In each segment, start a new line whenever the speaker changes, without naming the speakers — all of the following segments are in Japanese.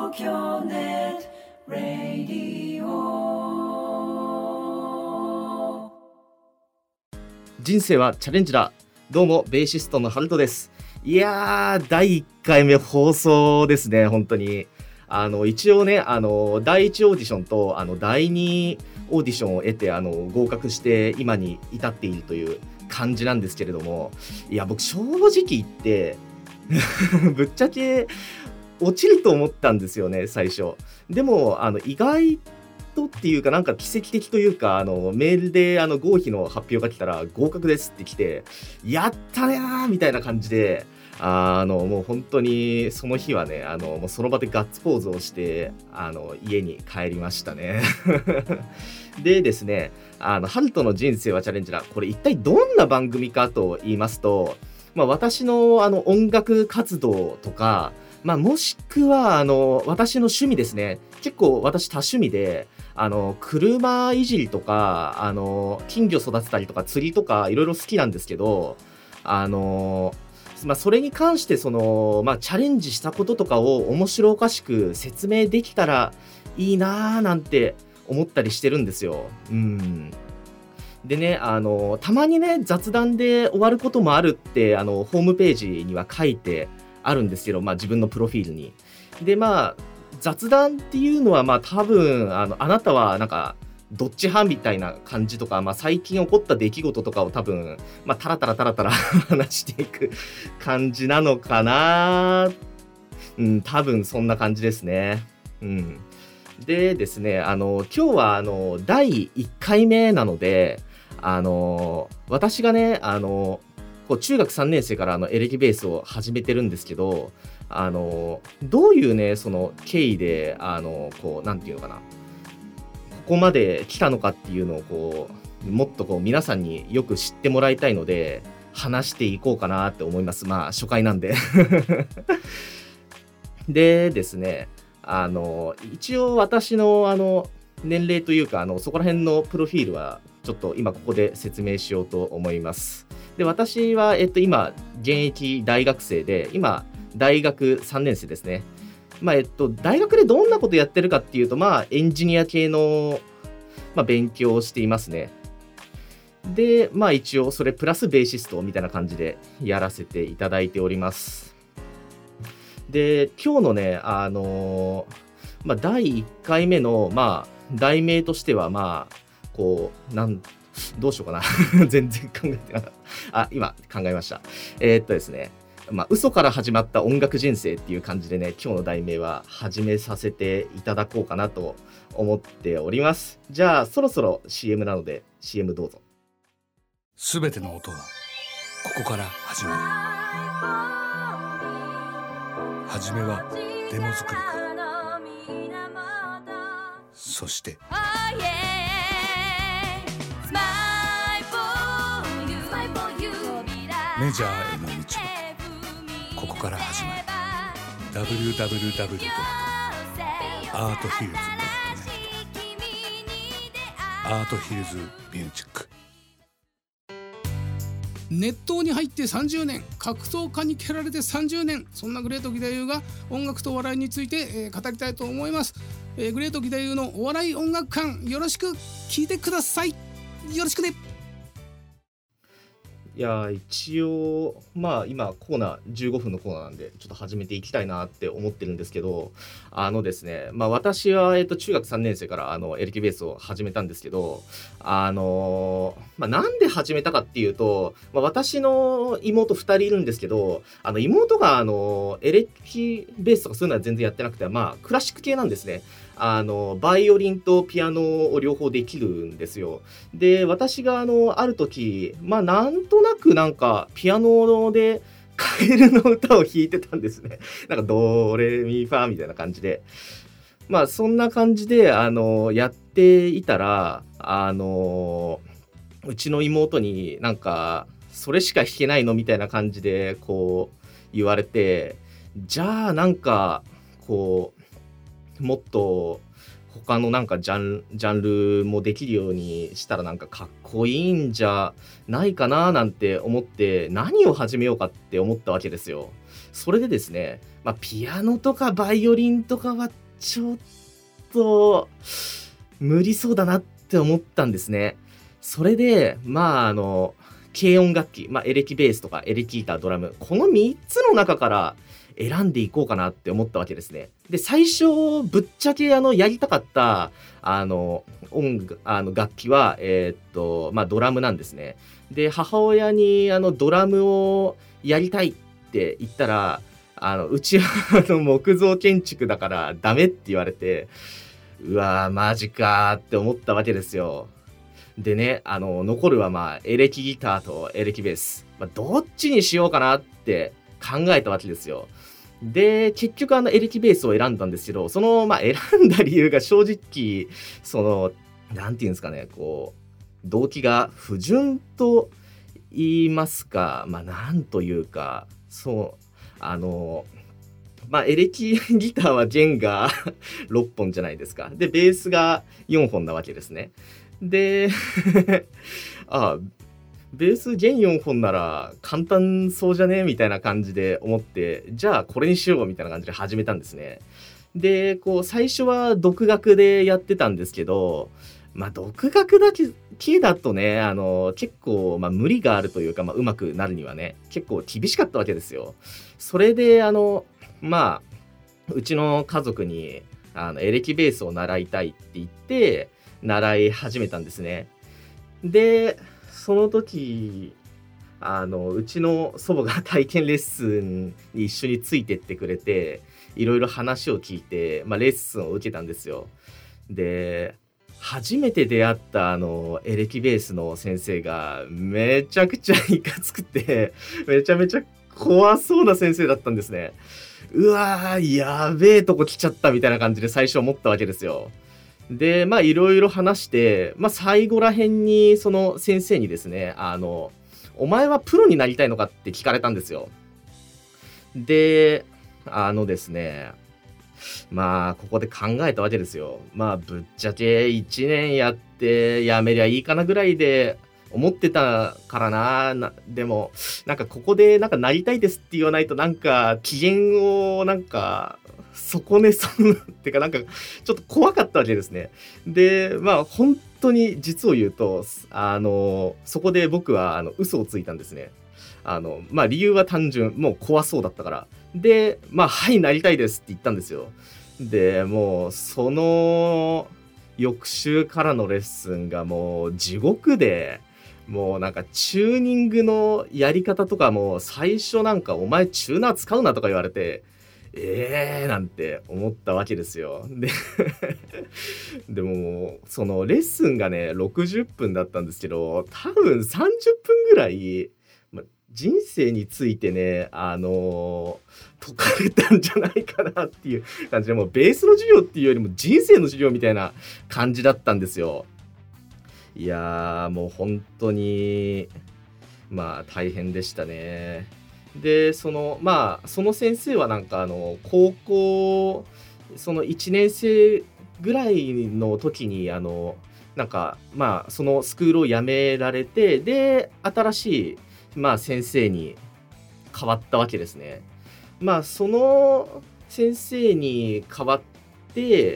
東京ネットラディオ。
人生はチャレンジだ。どうもベーシストのハルトです。いやー、第1回目放送ですね。本当に一応ね、第1オーディションと第2オーディションを得て合格して今に至っているという感じなんですけれども、いや僕正直言ってぶっちゃけ落ちると思ったんですよね、最初。でも意外とっていうか、なんか奇跡的というか、メールで合否の発表が来たら合格ですって来て、やったねーみたいな感じで、もう本当にその日はね、もうその場でガッツポーズをして家に帰りましたね。でですね、ハルトの人生はチャレンジだ、これ一体どんな番組かと言いますと、私の音楽活動とか、もしくは私の趣味ですね。結構私多趣味で、車いじりとか金魚育てたりとか釣りとかいろいろ好きなんですけど、それに関してチャレンジしたこととかを面白おかしく説明できたらいいなーなんて思ったりしてるんですよ。でね、たまにね雑談で終わることもあるってホームページには書いてあるんですけど、自分のプロフィールに。で雑談っていうのは多分あなたはなんかどっち派みたいな感じとか、最近起こった出来事とかを多分タラタラ話していく感じなのかな。多分そんな感じですね。でですね、今日は第1回目なので、私がね中学3年生からエレキベースを始めてるんですけど、どういうねその経緯でなんていうのかな、ここまで来たのかっていうのをもっと皆さんによく知ってもらいたいので話していこうかなって思います。初回なんででですね、一応私の年齢というかそこら辺のプロフィールはちょっと今ここで説明しようと思います。で、私は今現役大学生で、今大学3年生ですね。大学でどんなことやってるかっていうと、エンジニア系の勉強をしていますね。で、一応それプラスベーシストみたいな感じでやらせていただいております。で、今日のね第1回目の題名としてはどうしようかな全然考えてなかった。今考えました。ですね、嘘から始まった音楽人生っていう感じでね、今日の題名は始めさせていただこうかなと思っております。じゃあそろそろ CM なので CM どうぞ。
すべての音はここから始まる。はじめはデモ作りから、そしてメジャーへの道もここから始まる。 www.arthfields.net アートヒルズミュージック。
熱湯に入って30年、格闘家に蹴られて30年、そんなグレート義太夫が音楽と笑いについて、語りたいと思います。グレート義太夫のお笑い音楽館、よろしく聞いてください。よろしくね。
いや一応今コーナー15分のコーナーなんでちょっと始めていきたいなって思ってるんですけど、ですね、私は中学3年生からエレキベースを始めたんですけど、なんで始めたかっていうと、私の妹2人いるんですけど、妹がエレキベースとかそういうのは全然やってなくて、クラシック系なんですね。バイオリンとピアノを両方できるんですよ。で、私がある時なんとなくピアノでカエルの歌を弾いてたんですね。ドレミファみたいな感じで、そんな感じでやっていたらうちの妹にそれしか弾けないのみたいな感じで言われて、じゃあもっと他のジャンルもできるようにしたらかっこいいんじゃないかななんて思って、何を始めようかって思ったわけですよ。 それでですね、ピアノとかバイオリンとかはちょっと無理そうだなって思ったんですね。それで軽音楽器、エレキベースとかエレキギター、ドラム、この3つの中から選んでいこうかなって思ったわけですね。で、最初ぶっちゃけやりたかった楽器はドラムなんですね。で、母親にドラムをやりたいって言ったら、うちは木造建築だからダメって言われて、うわーマジかーって思ったわけですよ。でね、残るはエレキギターとエレキベース、どっちにしようかなって考えたわけですよ。で、結局エレキベースを選んだんですけど、選んだ理由が正直なんていうんですかね、動機が不純と言いますか、なんというか、エレキギターは弦が6本じゃないですか。で、ベースが4本なわけですね。でベース弦4本なら簡単そうじゃねみたいな感じで思って、じゃあこれにしようみたいな感じで始めたんですね。で、最初は独学でやってたんですけど、独学だけだとね、結構無理があるというか、上手くなるにはね結構厳しかったわけですよ。それでうちの家族にエレキベースを習いたいって言って習い始めたんですね。で、その時うちの祖母が体験レッスンに一緒についてってくれて、いろいろ話を聞いて、レッスンを受けたんですよ。で、初めて出会ったエレキベースの先生がめちゃくちゃいかつくて、めちゃめちゃ怖そうな先生だったんですね。うわーやべえとこ来ちゃったみたいな感じで最初思ったわけですよ。で、いろいろ話して、最後らへんにその先生にですね、お前はプロになりたいのかって聞かれたんですよ。で、ですね、ここで考えたわけですよ。ぶっちゃけ1年やってやめりゃいいかなぐらいで思ってたからな。でもここでなりたいですって言わないと機嫌を損ねそうってかちょっと怖かったわけですね。で、本当に実を言うとそこで僕は嘘をついたんですね。理由は単純、もう怖そうだったから。で、はいなりたいですって言ったんですよ。で、もうその翌週からのレッスンがもう地獄で、もうチューニングのやり方とかも最初お前チューナー使うなとか言われて、なんて思ったわけですよ。でもそのレッスンがね60分だったんですけど、多分30分ぐらい、人生についてね解かれたんじゃないかなっていう感じで、もうベースの授業っていうよりも人生の授業みたいな感じだったんですよ。いやーもう本当に大変でしたね。で、その先生は高校その1年生ぐらいの時にそのスクールを辞められて、で新しい先生に変わったわけですね。その先生に変わって、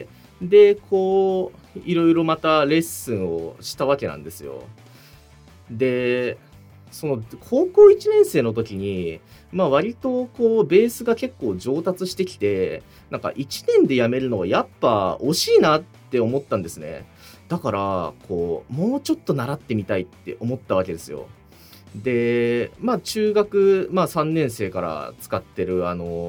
でいろいろまたレッスンをしたわけなんですよ。で、その高校1年生の時に割とベースが結構上達してきて、1年でやめるのはやっぱ惜しいなって思ったんですね。だからもうちょっと習ってみたいって思ったわけですよ。で、中学、3年生から使ってる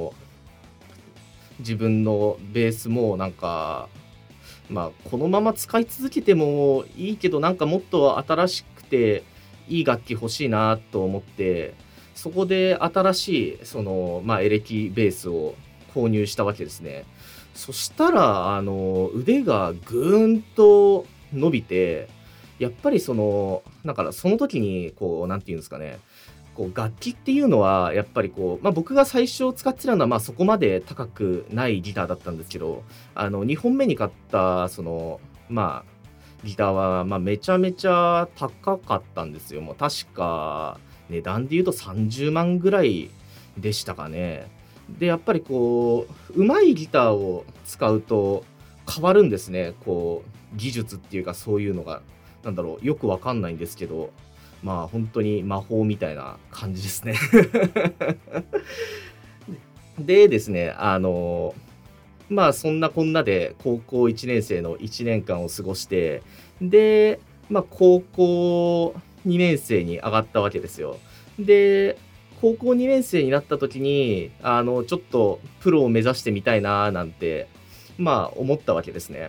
自分のベースもこのまま使い続けてもいいけどもっと新しくていい楽器欲しいなと思って、そこで新しいエレキベースを購入したわけですね。そしたら腕がぐーんと伸びて、やっぱりだからその時になんていうんですかね、楽器っていうのはやっぱり僕が最初使ってたのはそこまで高くないギターだったんですけど、2本目に買ったギターはめちゃめちゃ高かったんですよ。もう確か値段で言うと30万ぐらいでしたかね。 でやっぱりこう上手いギターを使うと変わるんですね。こう技術っていうかそういうのがなんだろうよくわかんないんですけど、まあ本当に魔法みたいな感じですね。でですねまあそんなこんなで高校1年生の1年間を過ごして、でまあ高校2年生に上がったわけですよ。で高校2年生になった時にちょっとプロを目指してみたいななんてまあ思ったわけですね。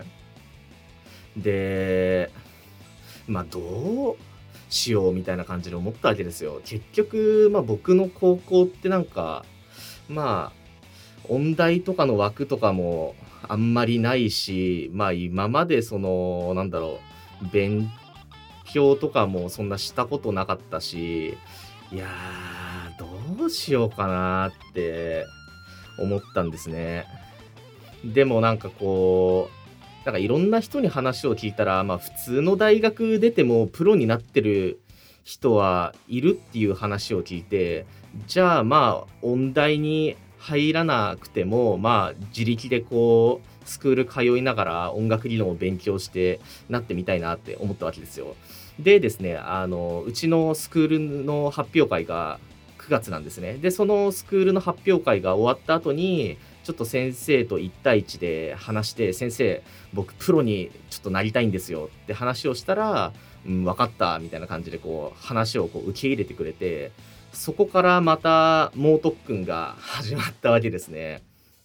でまあどうしようみたいな感じで思ったわけですよ。結局まあ僕の高校ってなんかまあ音大とかの枠とかもあんまりないし、まあ今までそのなんだろう勉強とかもそんなしたことなかったし、いやーどうしようかなって思ったんですね。でもなんかこうなんかいろんな人に話を聞いたら、まあ普通の大学出てもプロになってる人はいるっていう話を聞いて、じゃあまあ音大に入らなくてもまあ自力でこうスクール通いながら音楽理論を勉強してなってみたいなって思ったわけですよ。でですねうちのスクールの発表会が9月なんですね。でそのスクールの発表会が終わった後にちょっと先生と1対1で話して、先生僕プロにちょっとなりたいんですよって話をしたら、分かったみたいな感じでこう話をこう受け入れてくれて、そこからまた猛特訓が始まったわけですね。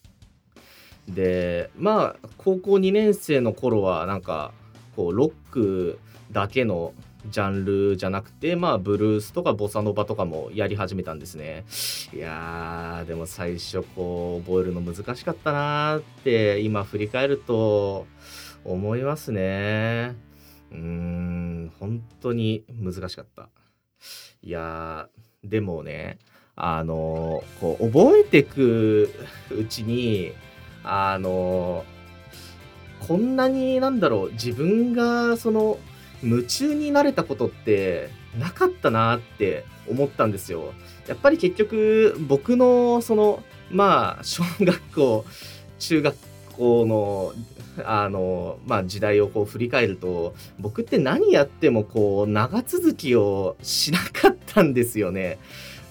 でまあ高校2年生の頃はなんかこうロックだけのジャンルじゃなくて、まあブルースとかボサノバとかもやり始めたんですね。いやーでも最初こう覚えるの難しかったなーって今振り返ると思いますね。本当に難しかった。いやでもねこう覚えてくうちにこんなになんだろう自分がその夢中になれたことってなかったなって思ったんですよ。やっぱり結局僕のそのまあ小学校中学校のまあ時代をこう振り返ると、僕って何やってもこう長続きをしなかったんですよね。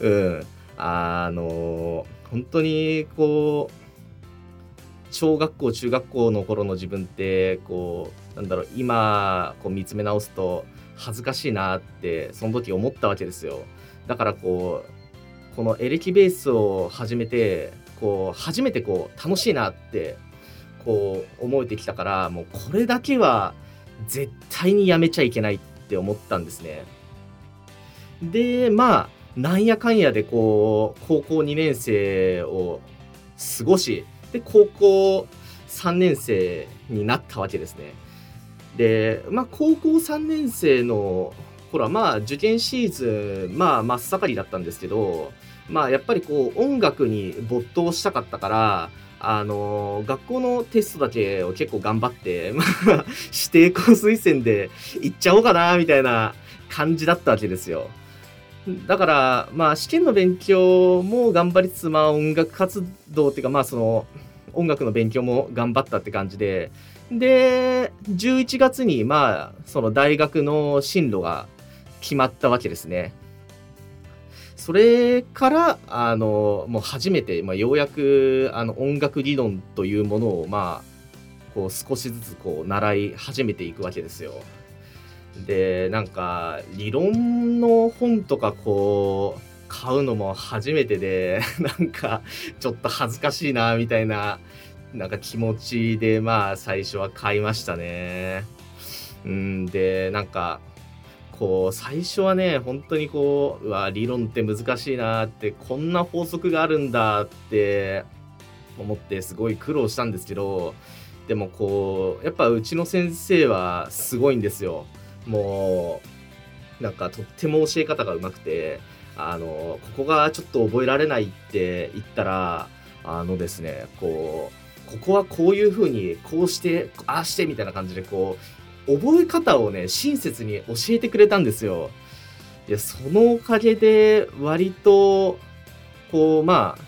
本当にこう小学校中学校の頃の自分ってこうなんだろう今こう見つめ直すと恥ずかしいなってその時思ったわけですよ。だからこのエレキベースを始めてこう初めてこう楽しいなってこう思えてきたから、もうこれだけは絶対にやめちゃいけないって思ったんですね。でまあなんやかんやでこう高校2年生を過ごし、で高校3年生になったわけですね。でまあ高校3年生の頃はまあ受験シーズンまあ真っ盛りだったんですけど、まあやっぱりこう音楽に没頭したかったから学校のテストだけを結構頑張って、まあ、指定校推薦で行っちゃおうかなみたいな感じだったわけですよ。だからまあ試験の勉強も頑張りつつ、まあ音楽活動っていうかまあその音楽の勉強も頑張ったって感じで、で11月にまあその大学の進路が決まったわけですね。それからもう初めて、まあ、ようやく音楽理論というものをまあこう少しずつこう習い始めていくわけですよ。でなんか理論の本とかこう買うのも初めてでなんかちょっと恥ずかしいなみたいななんか気持ちでまあ最初は買いましたね。でなんかこう最初はね本当にこう理論って難しいなって、こんな法則があるんだって思ってすごい苦労したんですけど、でもこうやっぱうちの先生はすごいんですよ。もうなんかとっても教え方がうまくて、ここがちょっと覚えられないって言ったらですねここはこういう風にこうしてああしてみたいな感じでこう覚え方をね親切に教えてくれたんですよ。でそのおかげで割とこうまあ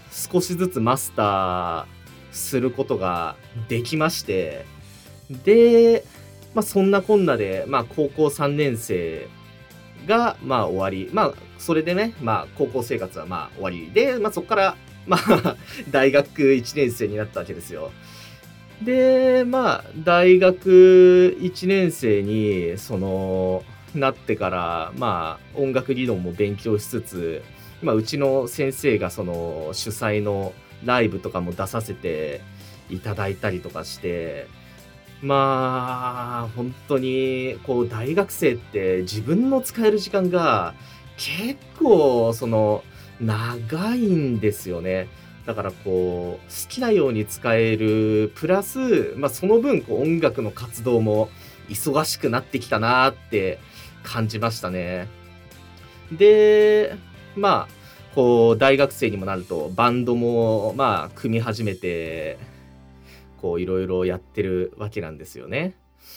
少しずつマスターすることができまして、で、そんなこんなで、高校3年生が終わり、それでね、高校生活は終わりで、そこから大学1年生になったわけですよ。で、大学1年生になってから、音楽理論も勉強しつつ、うちの先生が主催のライブとかも出させていただいたりとかして、本当に大学生って自分の使える時間が結構長いんですよね。だから好きなように使えるプラス、その分音楽の活動も忙しくなってきたなって感じましたね。で、大学生にもなるとバンドも組み始めていろいろやってるわけなんですよね。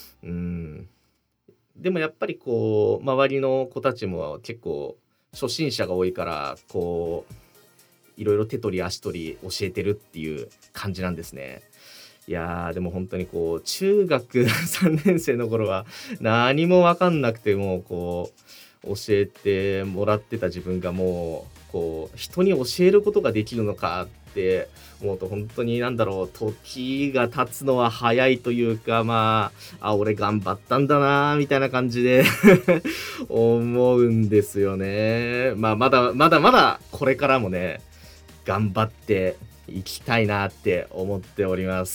でもやっぱり周りの子たちも結構初心者が多いからいろいろ手取り足取り教えてるっていう感じなんですね。いやーでも本当に中学3年生の頃は何も分かんなくても教えてもらってた自分がもう人に教えることができるのかって思うと本当に時が経つのは早いというか俺頑張ったんだなみたいな感じで思うんですよね。まだこれからもね頑張っていきたいなって思っております。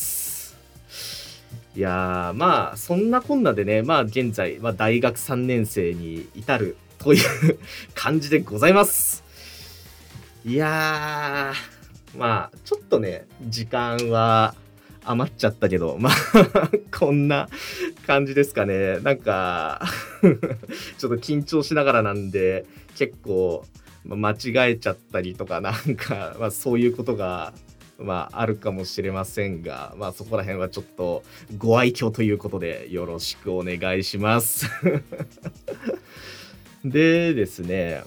いやそんなこんなでね現在、大学3年生に至るという感じでございます。いやちょっとね時間は余っちゃったけどこんな感じですかね。ちょっと緊張しながらなんで結構間違えちゃったりとかそういうことがあるかもしれませんがそこら辺はちょっとご愛嬌ということでよろしくお願いしますでですね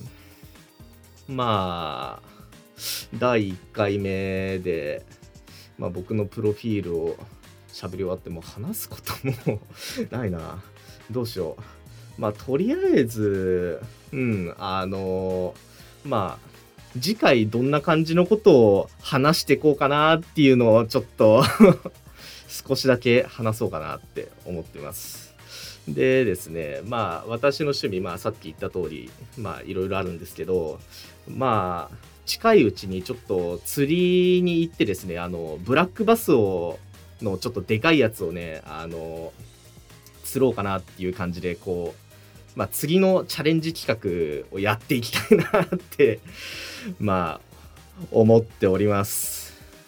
第1回目で、僕のプロフィールを喋り終わっても話すこともないな。どうしよう。とりあえず次回どんな感じのことを話していこうかなっていうのをちょっと少しだけ話そうかなって思ってます。でですね私の趣味さっき言った通りいろいろあるんですけど近いうちにちょっと釣りに行ってですねブラックバスのちょっとでかいやつをね釣ろうかなっていう感じで釣りのチャレンジ企画をやっていきたいなって思っております。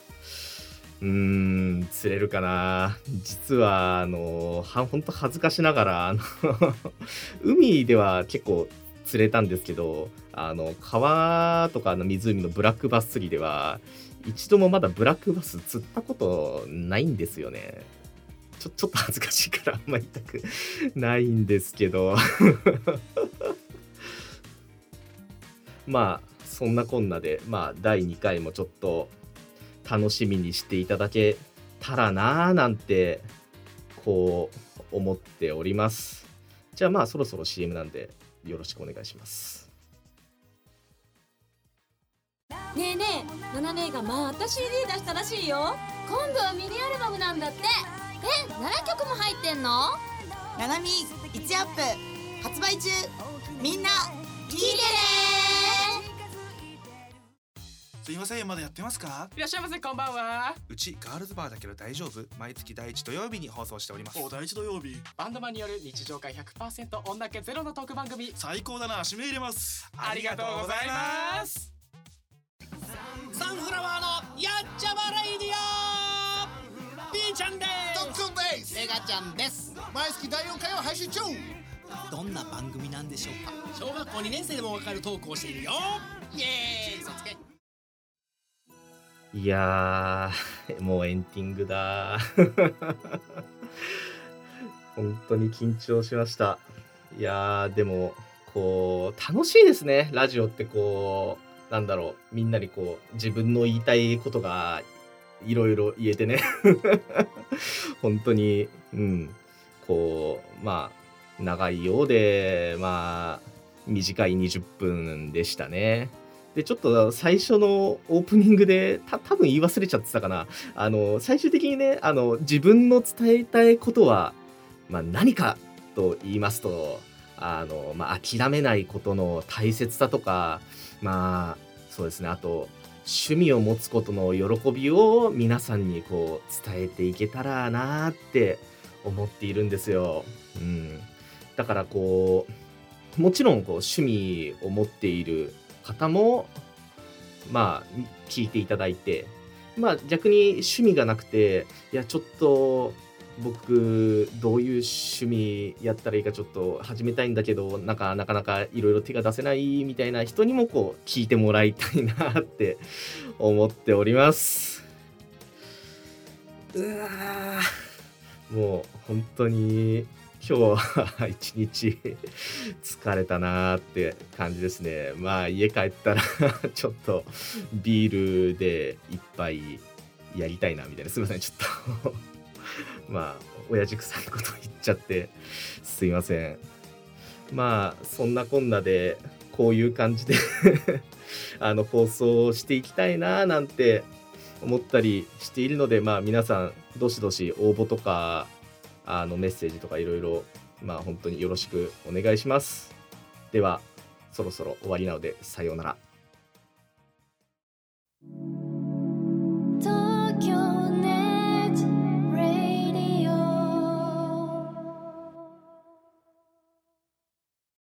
釣れるかな。実は本当恥ずかしながら海では結構釣れたんですけど川とか湖のブラックバス釣りでは一度もまだブラックバス釣ったことないんですよね。ちょっと恥ずかしいからあんまり言いたくないんですけどそんなこんなで第2回もちょっと楽しみにしていただけたらななんて思っております。じゃあそろそろ CM なんでよろしくお願いします。
ねえねえ、ナナ姉がまた CD 出したらしいよ。今度はミニアルバムなんだって。7曲も入ってんの？
ナナミ1アップ発売中。みんな聞いてね。
すいません、まだやってますか？
いらっしゃいませ、こんばんは。
うちガールズバーだけど大丈夫？毎月第1土曜日に放送しております。
お、第1土曜日。バンドマンによる日常会 100% 女気ゼロのトーク番組。
最高だな、指名入れます。
ありがとうございます。サンフラワーのやっちゃまレイディオ。ピーちゃんです。
ドックンです。
メガちゃんです。
毎月第4回を配信中。
どんな番組なんでしょうか？
小学校2年生でもわかるトークをしているよ。イエーイ、そつけ。
いやーもうエンディングだ本当に緊張しました。いやーでも楽しいですね。ラジオってなんだろう、みんなにこう自分の言いたいことがいろいろ言えてね本当にこう長いようで短い20分でしたね。でちょっと最初のオープニングで多分言い忘れちゃってたかな。最終的にね自分の伝えたいことは、何かと言いますと諦めないことの大切さとかそうですね、あと趣味を持つことの喜びを皆さんにこう伝えていけたらなって思っているんですよ。だからこうもちろんこう趣味を持っている方も聞いていただいて、逆に趣味がなくて、いやちょっと僕どういう趣味やったらいいかちょっと始めたいんだけどなかなかいろいろ手が出せないみたいな人にもこう聞いてもらいたいなって思っております。もう本当に今日は一日疲れたなーって感じですね。家帰ったらちょっとビールで一杯やりたいなみたいな。すいません、ちょっと親父臭いこと言っちゃってすいません。そんなこんなでこういう感じで放送していきたいななんて思ったりしているので、皆さんどしどし応募とかメッセージとかいろいろ本当によろしくお願いします。ではそろそろ終わりなのでさようなら。